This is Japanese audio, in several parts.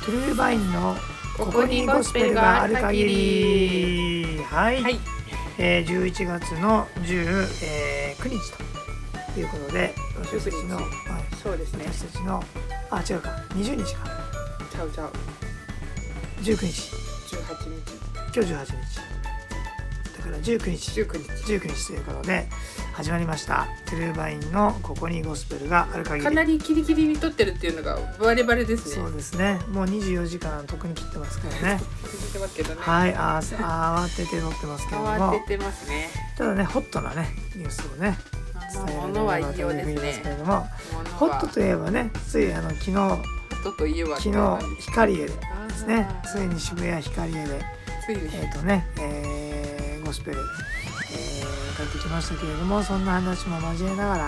トゥルーバインのここにゴスペルがある限り。 はい、 はい、 11月の19日ということで、私たちの、 そうですね。 私たちの違うか20日かちゃう 19日 18日今日18日だから19日ということで始まりましたトゥルーバインのここにゴスペルがある限り。 かなりキリキリに撮ってるっていうのがバレバレですね。 そうですね、もう24時間特に切ってますからね続いてますけどね。 はい、慌てて撮ってますけれども、 慌ててますね。 ただねホットなねニュースをね伝えられればというふうにはいいようですね言いますけれども、ホットといえばねつい昨日ヒカリエでですね、ついに渋谷ヒカリエでついにゴスペル、帰ってきましたけれども、そんな話も交えながら、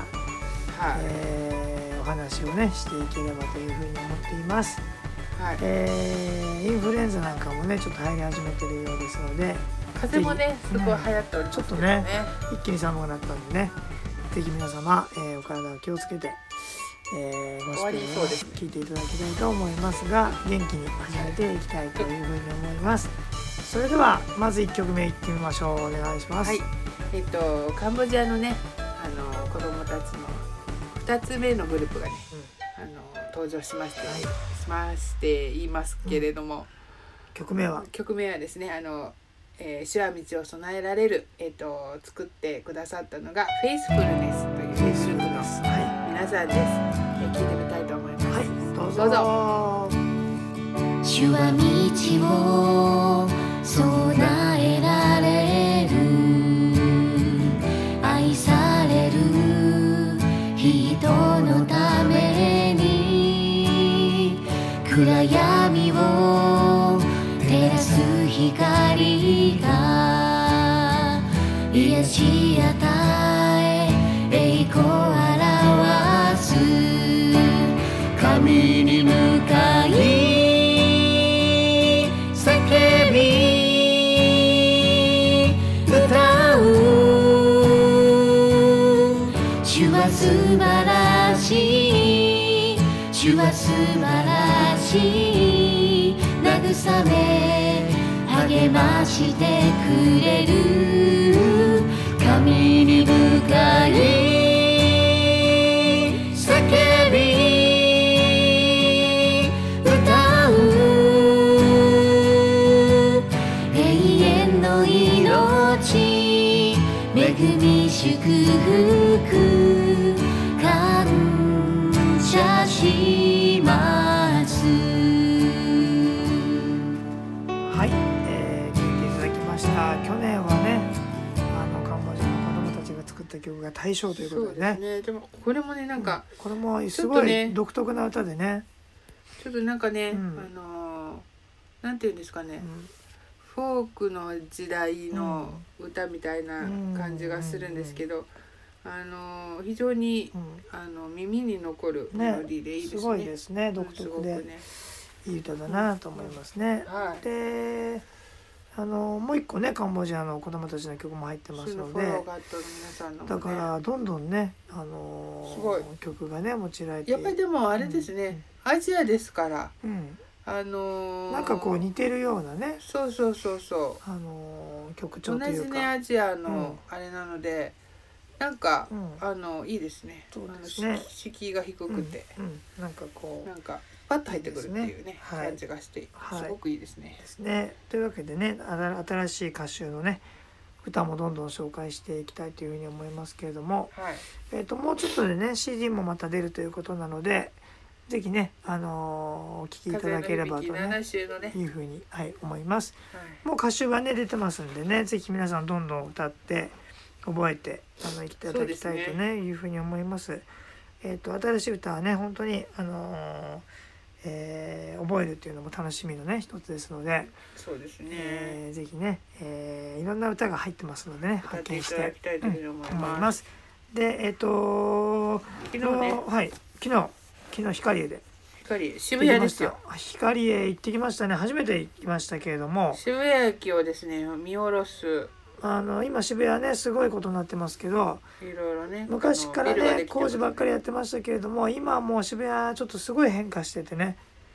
お話をねしていければというふうに思っています、インフルエンザなんかもねちょっと入り始めてるようですので、 風もねすごい流行っておりますちょっとね一気に寒くなったんでね、ぜひ皆様、お体を気をつけて、ゴスペルを聞いていただきたいと思いますが、元気に始めていきたいというふうに思います。それではまず1曲目いってみましょう。お願いします。 はい、カンボジアのね子供たちの2つ目のグループがね、登場しまして言いますけれども、 曲名はですね主は道を備えられる、作ってくださったのがフェイスフルネスというグループの皆さんです。聞いてみたいと思います。 はい、どうぞ。 主は道を備えられる、愛される人のために暗闇を照らす光が癒し与え栄光表す、神に向かい叫び歌う、主は素晴らしい、主は素晴らしい、慰め励ましてくれる、神に向かい叫び歌う、永遠の命恵み祝福感謝します。 はい、聴いていただきました。去年はねカンボジアの子供たちが作った曲が大賞ということでね。 そうですね。でもこれもねこれもすごい独特な歌でね。 ちょっとなんかね、なんていうんですかね、フォークの時代の歌みたいな感じがするんですけど、非常に、耳に残るメロディーでいいですね。 すごいですね、独特で、いい歌だなと思いますね。でもう一個ねカンボジアの子供たちの曲も入ってますので、だからどんどんね、 すごい曲がね用いられて、 やっぱりでもあれですね、アジアですから、 なんかこう似てるようなね、 そう曲調というか同じねアジアのあれなので、なんか、いいですね。敷居が低くて、 なんかこうなんかパッと入ってくるっていうね感じがして、すごくいいですね。 というわけでね、新しい歌手のね歌もどんどん紹介していきたいというふうに思いますけれども、もうちょっとでね CD もまた出るということなので、ぜひねお聴きいただければとねいうふうに、思います。もう歌集がね出てますんでね、ぜひ皆さんどんどん歌って覚えていただきたいとねいうふうに思います。新しい歌はね本当に覚えるっていうのも楽しみのね一つですので、 そうですね、 ぜひね、いろんな歌が入ってますのでね発見して思います。で昨日ね、昨日ヒカリエで渋谷ですよ。 ヒカリエ行ってきましたね。初めて行きましたけれども、 渋谷駅をですね見下ろす今渋谷ねすごいことになってますけど、 いろいろね昔からね工事ばっかりやってましたけれども、今はもう渋谷ちょっとすごい変化しててね、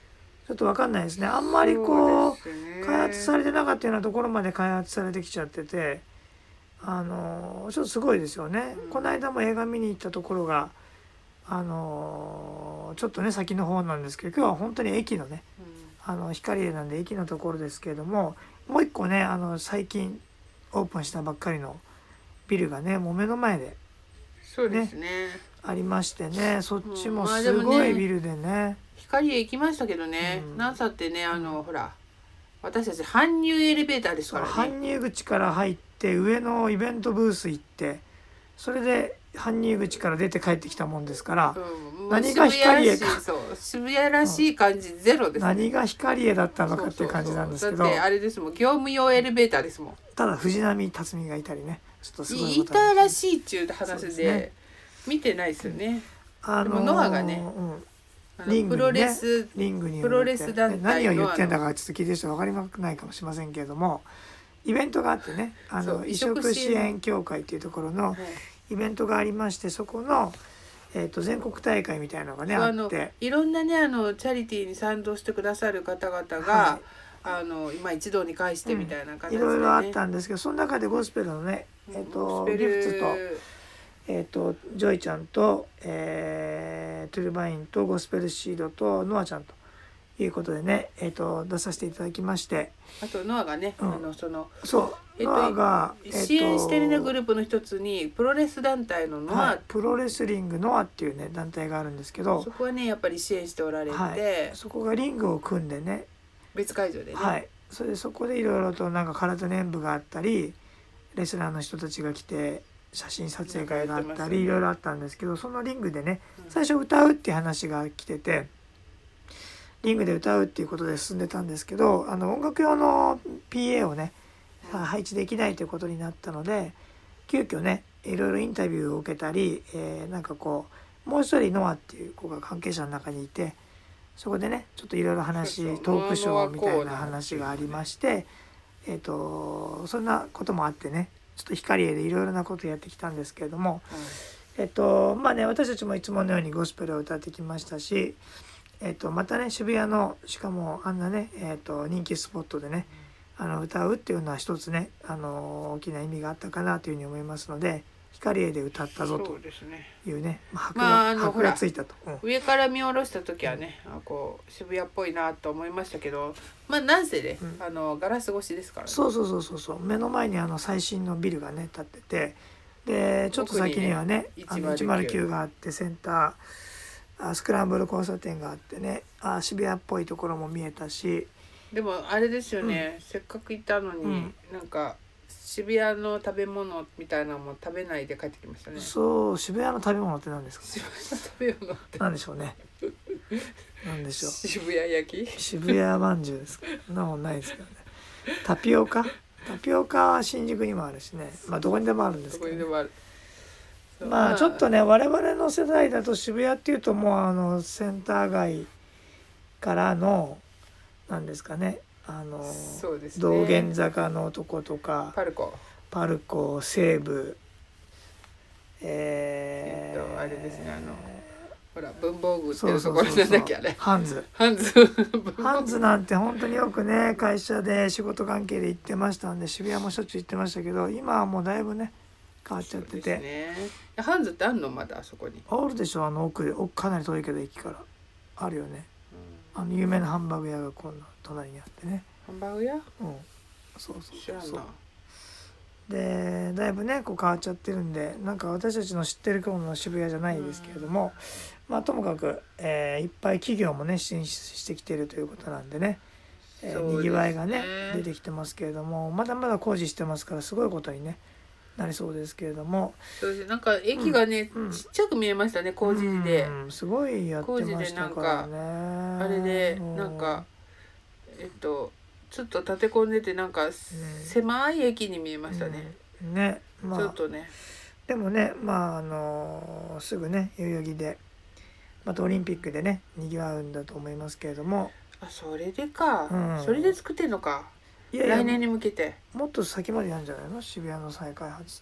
ちょっと分かんないですね。あんまりこそうですねう開発されてなかったようなところまで開発されてきちゃってて、ちょっとすごいですよね。この間も映画見に行ったところがちょっとね先の方なんですけど、今日は本当に駅のね光栄なんで駅のところですけれども、もう一個ね最近オープンしたばっかりのビルがねもう目の前でそうですねありましてね、そっちもすごいビルでね、 光へ行きましたけどね、なんさってねほら私たち搬入エレベーターですからね。 搬入口から入って上のイベントブース行って、それで搬入口から出て帰ってきたもんですから、何が光栄か、 渋谷らしい感じゼロですね。 何が光栄だったのかっていう感じなんですけど、 だってあれですもん、業務用エレベーターですもん。 ただ藤波辰巳がいたりね、ちょっとすごいいたらしいっちゅう話で見てないですよね。でもノアがね、 リングにね、 プロレス団体何を言ってんだかちょっと聞いてる人分かりないかもしれませんけれども、イベントがあってね、移植支援協会っていうところのイベントがありまして、そこの、全国大会みたいなのがねあって、 いろんなねチャリティーに賛同してくださる方々が、今一堂に会してみたいな形で、ね、 いろいろあったんですけど、その中でゴスペルのね、ギフツと、ジョイちゃんと、トゥルバインとゴスペルシードとノアちゃんということでね、出させていただきまして、 あとノアがね、 ノアが、 支援してるねグループの一つにプロレス団体のノア、 プロレスリングノアっていうね団体があるんですけど、 そこはねやっぱり支援しておられて、 そこがリングを組んでね、 別会場でね、 そこでいろいろとなんか空手の演舞があったり、レスラーの人たちが来て写真撮影会があったり、いろいろあったんですけど、そのリングでね最初歌うっていう話が来てて、リングで歌うっていうことで進んでたんですけど、音楽用の PA をね配置できないということになったので、急遽ねいろいろインタビューを受けたり、なんかこうもう一人ノアっていう子が関係者の中にいて、そこでねちょっといろいろ話、トークショーみたいな話がありまして、そんなこともあってね、ちょっと光栄でいろいろなことをやってきたんですけれども、まあね私たちもいつものようにゴスペルを歌ってきましたし、またね渋谷のしかもあんなね、人気スポットでね歌うっていうのは一つね大きな意味があったかなというふうに思いますので、光栄で歌ったぞというね箔がついたと、 上から見下ろした時はねこう渋谷っぽいなと思いましたけど、なんせね、ガラス越しですからね。 そう目の前に最新のビルがね建ってて、でちょっと先にはね109があって、センタースクランブル交差点があってね、渋谷っぽいところも見えたし、 でもあれですよね、せっかく行ったのに、なんか渋谷の食べ物みたいなのも食べないで帰ってきましたね。 そう、渋谷の食べ物って何ですか？ 渋谷の食べ物って何でしょうね。何でしょう。 渋谷焼き？ 渋谷まんじゅうですか？そんなもんないですけどね。タピオカは新宿にもあるしね。どこにでもあるんですけど、ね。 どこにでもある。 ちょっとね我々の世代だと渋谷っていうともうセンター街からのなんですかね、 そうですね、 道玄坂のとことかパルコ西武、 あれですね、ほら文房具っていうところなんだっけ、あれハンズなんて本当によくね会社で仕事関係で行ってましたんで、渋谷もしょっちゅう行ってましたけど、今はもうだいぶね変わっちゃってて、 ね、ハンズってあんの？まだあそこにあるでしょ、奥かなり遠いけど駅からあるよね、有名なハンバーグ屋が今度隣にあってね。 ハンバーグ屋？ そう知らんな。 でだいぶねこう変わっちゃってるんで、なんか私たちの知ってる頃の渋谷じゃないですけれども、ともかく、いっぱい企業もね進出してきているということなんでね、にぎわいがね出てきてますけれども、まだまだ工事してますからすごいことにねなりそうですけれども、 そうです。なんか駅がね、ちっちゃく見えましたね、工事で、 すごいやってましたからね。 あれでなんかちょっと立て込んでて、なんか狭い駅に見えましたね。ちょっとね。 でもねすぐね代々木でまたオリンピックでねにぎわうんだと思いますけれども。 それでか、それで作ってんのか。来年に向けてもっと先までやるんじゃないの、渋谷の再開発って。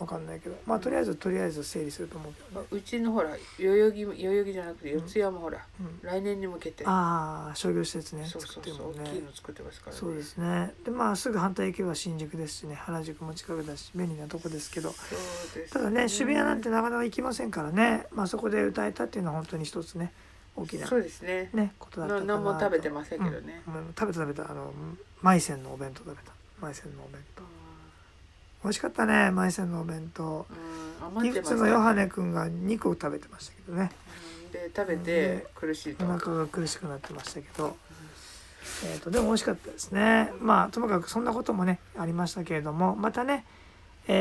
わかんないけど、まあとりあえず整理すると思うけどね。 うちのほら代々木じゃなくて四谷もほら、来年に向けて商業施設ね、 そうそうそう、大きいの作ってますからね。 そうですね。でまあすぐ反対行けば新宿ですしね、原宿も近くだし便利なとこですけど、 そうですね、 ただね渋谷なんてなかなか行きませんからね、まあそこで歌えたっていうのは本当に一つね大きなそうですね、 ことだったかなと。 何も食べてませんけどね、 食べたマイセンのお弁当食べた。マイセンのお弁当美味しかったね。マイセンのお弁当、いくつのヨハネ君が2個食べてましたけどね、 で食べて苦しいと、 お腹が苦しくなってましたけど、でも美味しかったですね。まあともかくそんなこともねありましたけれども、またねま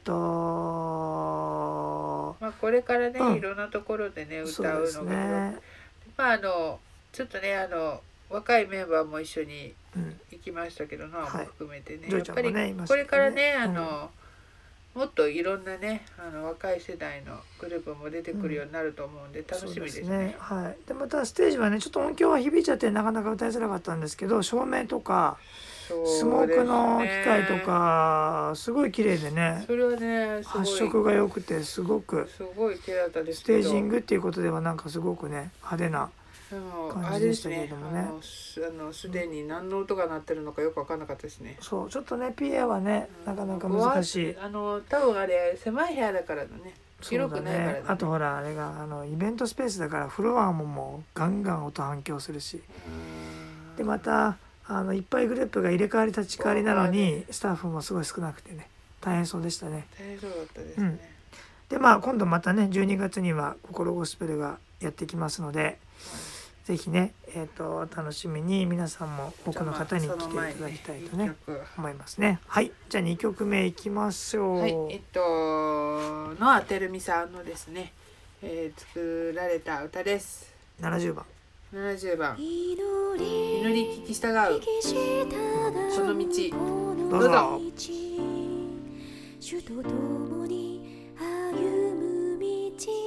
あこれからね、いろんなところでね歌うのが、まあちょっとね若いメンバーも一緒に行きましたけど、ノアも含めてね、やっぱりこれからねもっといろんなね若い世代のグループも出てくるようになると思うんで楽しみですね。 はい。でまたステージはねちょっと音響は響いちゃってなかなか歌いづらかったんですけど、照明とかスモークの機械とかすごい綺麗でね、 それはね発色が良くてすごい綺麗だったですけど、 ステージングっていうことではなんかすごくね派手な感じでしたけれどもね。 すでに何の音が鳴ってるのかよく分かんなかったですね。 そうちょっとね PA はねなかなか難しい。 多分あれ狭い部屋だからのね、広くないからね。 あとほらあれがイベントスペースだからフロアももうガンガン音反響するし、でまたいっぱいグループが入れ替わり立ち替わりなのにスタッフもすごい少なくてね大変そうでしたね。 大変そうだったですね。 でまあ今度またね12月には心ゴスペルがやってきますので、ぜひね楽しみに皆さんも多くの方に来ていただきたいとね思いますね。はい、じゃあ2曲目いきましょう。 はい、ノアてるみさんのですね、作られた歌です。 70番祈り聞き従うその道、 どうぞ。 主と共に歩む道、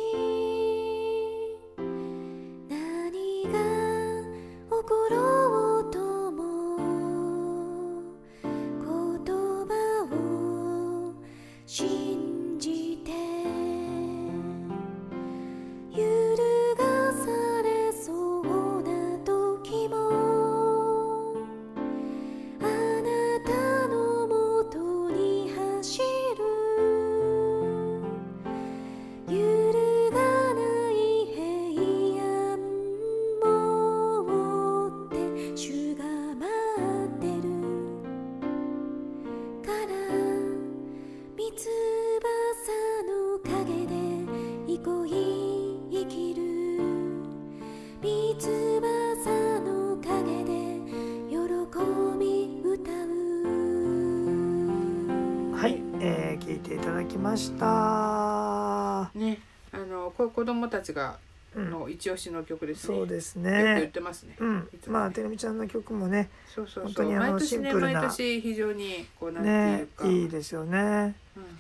何が起ころうとも言葉を信じて、揺るがされそうな時もあなたのもとに走る、揺るがない平安もって主が待ってるから、三翼の陰で憩い生きる、三翼の陰で喜び歌う。 はい、聞いていただきましたね。これ子供たちがの一押しの曲ですね。 そうですよく言っね。 てますね。 まあてるみちゃんの曲もね本当に毎年ね、 シンプルな毎年非常にこうなんていねうか、 いいですよね。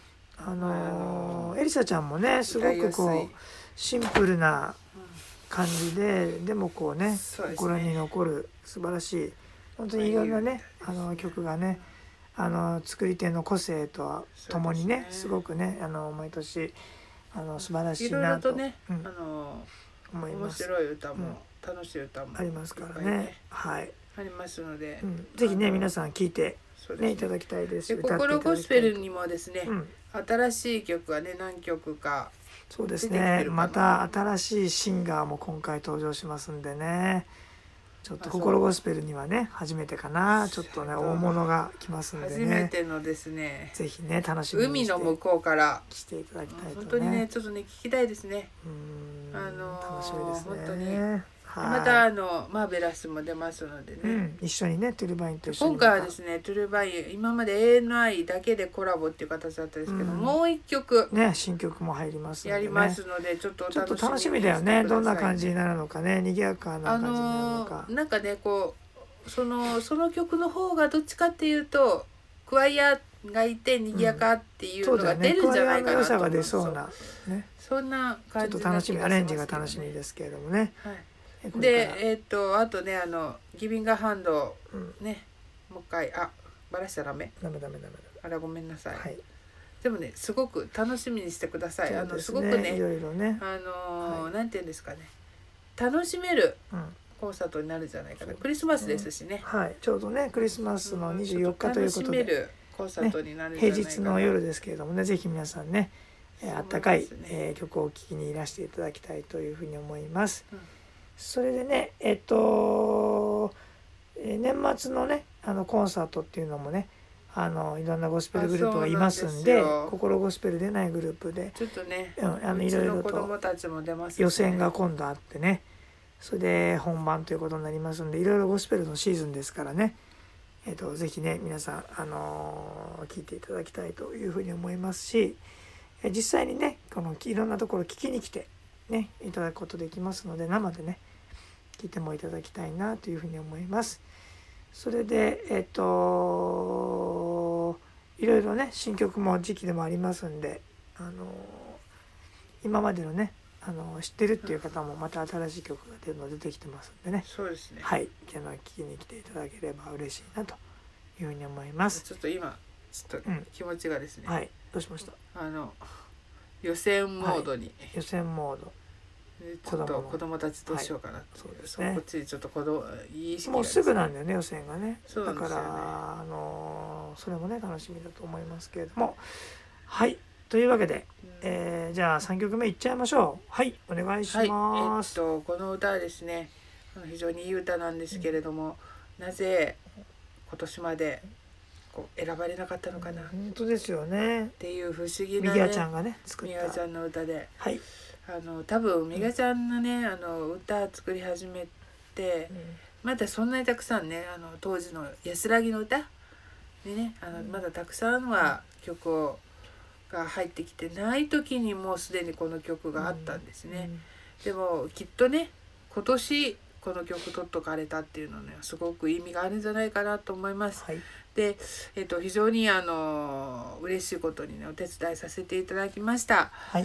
エリサちゃんもねすごくこうシンプルな感じで、でもこうね心に残る素晴らしい本当にいろんなね曲がね作り手の個性とともにねすごくね毎年素晴らしいなと思います。 面白い歌も楽しい歌もありますからね。はい。 ありますので、 ぜひね皆さん聴いてねいただきたいです。 心ゴスペルにもですね、新しい曲がね何曲かそうですね。また新しいシンガーも今回登場しますんでね。ちょっと心ゴスペルにはね初めてかな、ちょっとね大物が来ますんでね。 初めてのですね。 ぜひね楽しみにして海の向こうから来ていただきたいとね。 本当にねちょっとね聞きたいですね。 楽しみですね。 本当に。またマーベラスも出ますのでね、 一緒にねトゥルバインと一緒に今回はですねトゥルバイン今まで ANI だけでコラボっていう形だったんですけど、もう一曲ね新曲も入りますので、 やりますのでちょっと楽しみだよね。どんな感じになるのかね、賑やかな感じになるのか、 なんかねこうその曲の方がどっちかっていうとクワイアがいて賑やかっていうのが出るんじゃないかなと思う。 が出そうなね、 そんな感じちょっと楽しみ、アレンジが楽しみですけれどもね。 であとねギビングハンドね、もう一回バラしたらダメあらごめんなさい、 でもねすごく楽しみにしてください。すごくねいろいろねなんていうんですかね、楽しめるコンサートになるんじゃないかな。クリスマスですしね、 はい、ちょうどねクリスマスの24日ということで、 楽しめるコンサートになるんじゃないかな。 平日の夜ですけれどもね、ぜひ皆さんねあったかい、曲を聴きにいらしていただきたいというふうに思います。それでね年末のねコンサートっていうのもねいろんなゴスペルグループがいますんで、心ゴスペル出ないグループでちょっとね、 いろいろと予選が今度あってね、それで本番ということになりますんで、いろいろゴスペルのシーズンですからね、ぜひね皆さん聞いていただきたいというふうに思いますし、実際にねいろんなところ聞きに来てねいただくことできますので、生でね聞いてもいただきたいなというふうに思います。それでいろいろね新曲も時期でもありますんで、今までのね知ってるっていう方もまた新しい曲が出てきてますんでね、 そうですね、 はい、聞きに来ていただければ嬉しいなというふうに思います。 ちょっと今ちょっと気持ちがですね、 はい、どうしました？ 予選モードに、 予選モード、 ちょっと子供たちどうしようかなっていう、 そうですね、 こっちにちょっといい意識もうすぐなんだよね予選がね。 そうなんですよね。 だからそれもね楽しみだと思いますけれども、はい、というわけで、じゃあ3曲目いっちゃいましょう。はい、お願いします。 この歌はですね非常にいい歌なんですけれども、なぜ今年まで選ばれなかったのかな、 本当ですよねっていう不思議な、 みやちゃんがね作ったみやちゃんの歌で、 はい、 多分みやちゃんのね歌作り始めて、まだそんなにたくさんね当時の安らぎの歌にねまだたくさんは曲が入ってきてない時にもうすでにこの曲があったんですね。でもきっとね今年この曲取っとかれたっていうのねすごく意味があるんじゃないかなと思います。 はい、 で、非常に嬉しいことにねお手伝いさせていただきました。 はい、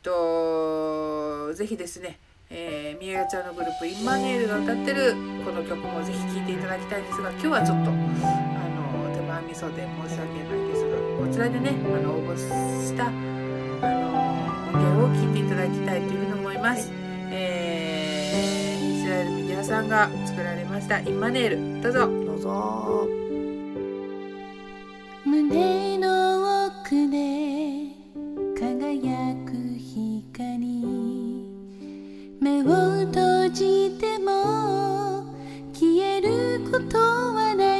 ぜひですね、みやちゃんのグループインマニュエルが歌ってるこの曲もぜひ聴いていただきたいんですが、今日はちょっと手前味噌で申し訳ないですが、こちらでね応募した音源を聴いていただきたいというふうに思います。イスラエル・ミディアさんが作られましたインマニュエル、どうぞどうぞ。 胸の奥で輝く光、目を閉じても消えることはない、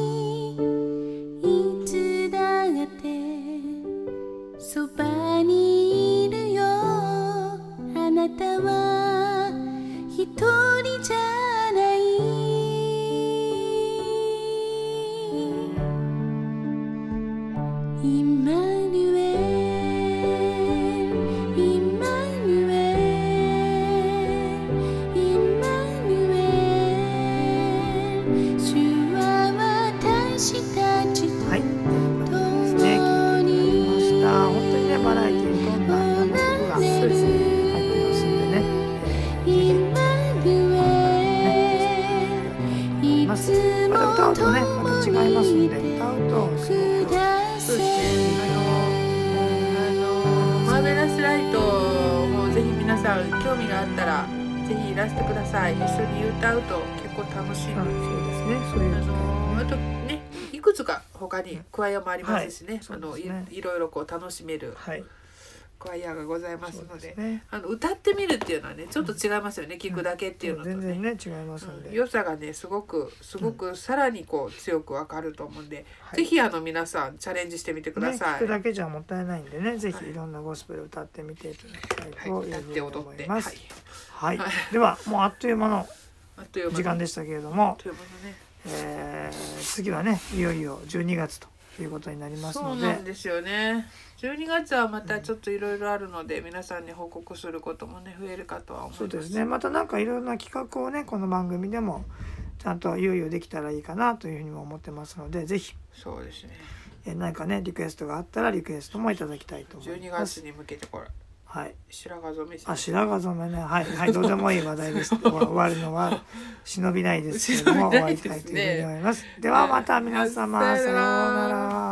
いつだってそばにいるよ、あなたは一人じゃない、インマニュエル、インマニュエル、インマニュエル、主は私たちと共に、 本当にねバラエティに富んだいろんな曲が入ってますんでね、 インマニュエル、いつも歌うとねまた違いますんで、歌うとすごくそうですね、マーベラスライトもぜひ皆さん興味があったらぜひいらしてください。一緒に歌うと結構楽しいので、 そうですね、そういうあとねいくつか他にクワイアもありますしね、 はいそうですね、 いろいろ楽しめる、 はい、 クワイアがございますので、 ね、 歌ってみるっていうのはねちょっと違いますよね、聞くだけっていうのとね、 全然ね違いますんで、 良さがねすごくさらに強くわかると思うんで、 はい、 ぜひ皆さんチャレンジしてみてください。 聞くだけじゃもったいないんでね、ぜひいろんなゴスペル歌ってみていただきたいというふうに思います。はい、ではもうあっという間の時間でしたけれども、次はねいよいよ12月ということになりますので、 そうなんですよね。12月はまたちょっといろいろあるので、皆さんに報告することもね増えるかとは思います。 そうですね、またなんかいろんな企画をねこの番組でもちゃんといよいよできたらいいかなというふうにも思ってますので、ぜひそうですね、 何かねリクエストがあったらリクエストもいただきたいと思います。 12月に向けてこれ、 はい、 白髪染め、 白髪染めね、はいはい、どうでもいい話題です。終わるのは忍びないですけれども終わりたいというふうに思います。ではまた皆様、さようなら。